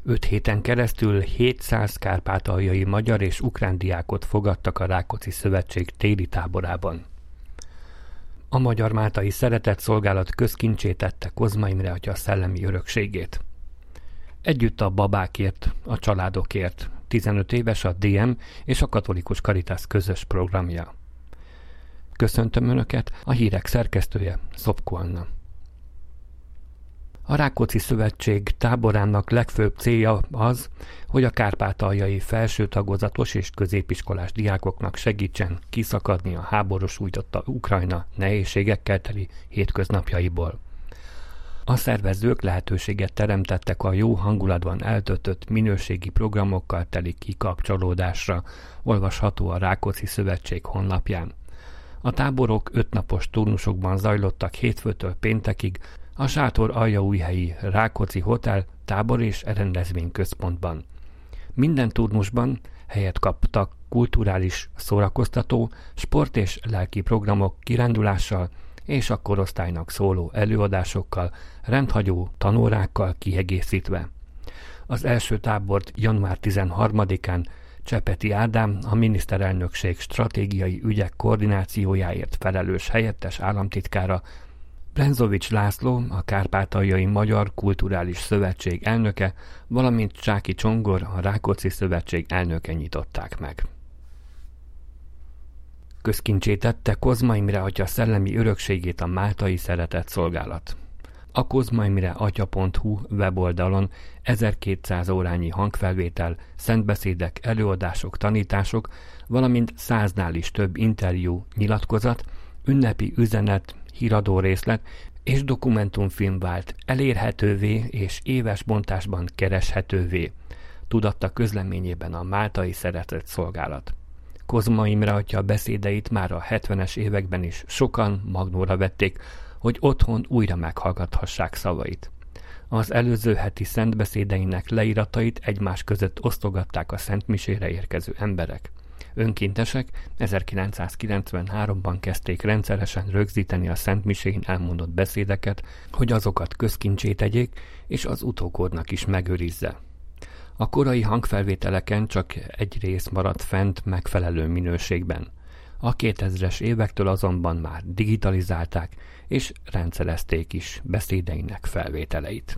5 héten keresztül 700 kárpátaljai magyar és ukrán diákot fogadtak a Rákóczi Szövetség téli táborában. A Magyar Máltai Szeretett Szolgálat közkincsé tette Kozma Imre atya szellemi örökségét. Együtt a babákért, a családokért 15 éves a DM és a Katolikus Caritas közös programja. Köszöntöm Önöket, a hírek szerkesztője Szopko Anna. A Rákóczi Szövetség táborának legfőbb célja az, hogy a kárpátaljai felső tagozatos és középiskolás diákoknak segítsen kiszakadni a háború sújtotta Ukrajna nehézségekkel teli hétköznapjaiból. A szervezők lehetőséget teremtettek a jó hangulatban eltöltött minőségi programokkal teli kikapcsolódásra, olvasható a Rákóczi Szövetség honlapján. A táborok 5 napos turnusokban zajlottak hétfőtől péntekig, a Sátor Aljaújhelyi Rákóczi Hotel tábor és rendezvényközpontban. Minden turnusban helyet kaptak kulturális, szórakoztató, sport és lelki programok kirándulással és a korosztálynak szóló előadásokkal, rendhagyó tanórákkal kiegészítve. Az első tábort január 13-án Csepeti Ádám, a miniszterelnökség stratégiai ügyek koordinációjáért felelős helyettes államtitkára, Brenzovics László, a Kárpátaljai Magyar Kulturális Szövetség elnöke, valamint Csáki Csongor, a Rákóczi Szövetség elnöke nyitották meg. Közkincsé tette Kozma Imre atya szellemi örökségét a Máltai Szeretett Szolgálat. A kozmaimreatya.hu weboldalon 1200 órányi hangfelvétel, szentbeszédek, előadások, tanítások, valamint 100-nál is több interjú, nyilatkozat, ünnepi üzenet, híradó részlet és dokumentumfilm vált elérhetővé és éves bontásban kereshetővé, tudatta közleményében a Máltai Szeretett Szolgálat. Kozma Imre atya beszédeit már a 70-es években is sokan magnóra vették, hogy otthon újra meghallgathassák szavait. Az előző heti szentbeszédeinek leíratait egymás között osztogatták a szentmisére érkező emberek. Önkéntesek 1993-ban kezdték rendszeresen rögzíteni a szentmisén elmondott beszédeket, hogy azokat közkincsé tegyék, és az utókornak is megőrizze. A korai hangfelvételeken csak egy rész maradt fent megfelelő minőségben. A 2000-es évektől azonban már digitalizálták és rendszerezték is beszédeinek felvételeit.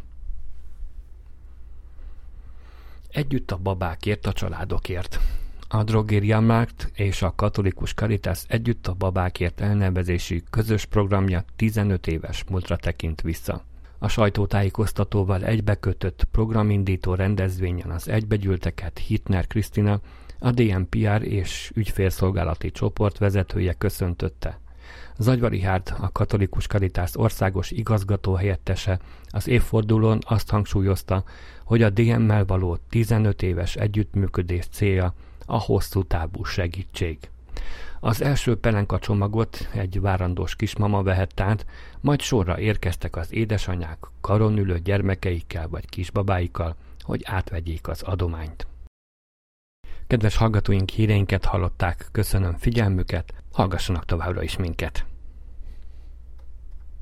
Együtt a babákért, a családokért. A Drogériamarkt és a Katolikus Caritas Együtt a babákért elnevezésű közös programja 15 éves múltra tekint vissza. A sajtótájékoztatóval egybekötött programindító rendezvényen az egybegyűlteket Hittner Krisztina, a DNPR és ügyfélszolgálati csoport vezetője köszöntötte. Zagyva Richárd, a Katolikus Caritas országos igazgatóhelyettese az évfordulón azt hangsúlyozta, hogy a DM-mel való 15 éves együttműködés célja a hosszú távú segítség. Az első pelenka csomagot egy várandós kismama vehett át, majd sorra érkeztek az édesanyák karon ülő gyermekeikkel vagy kisbabáikkal, hogy átvegyék az adományt. Kedves hallgatóink, híreinket hallották, köszönöm figyelmüket, hallgassanak továbbra is minket!